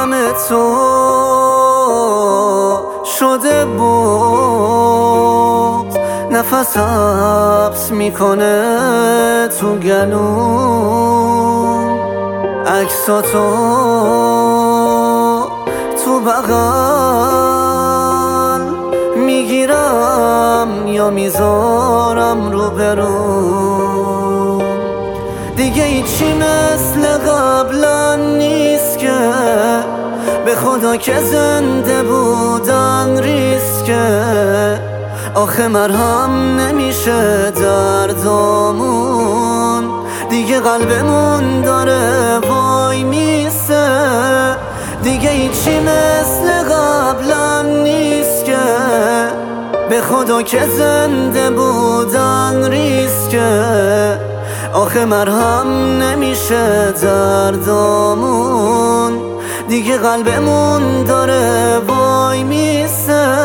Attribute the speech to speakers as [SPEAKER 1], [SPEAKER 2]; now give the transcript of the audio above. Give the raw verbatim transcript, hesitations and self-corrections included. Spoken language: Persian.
[SPEAKER 1] غم تو شده بود، نفس حبس میکنه تو گلوم. عکساتو تو بغل میگیرم یا میذارم رو برو. دیگه ایچی مثل قبلا نیست که، به خدا که زنده بودن ریسکه. آخه مرهم نمیشه دردامون، دیگه قلبمون داره وای میسه. دیگه ایچی مثل قبلا نیست که، به خدا که زنده بودن ریسکه. آخه مرهم نمیشه دردامون، دیگه قلبمون داره وای میسه.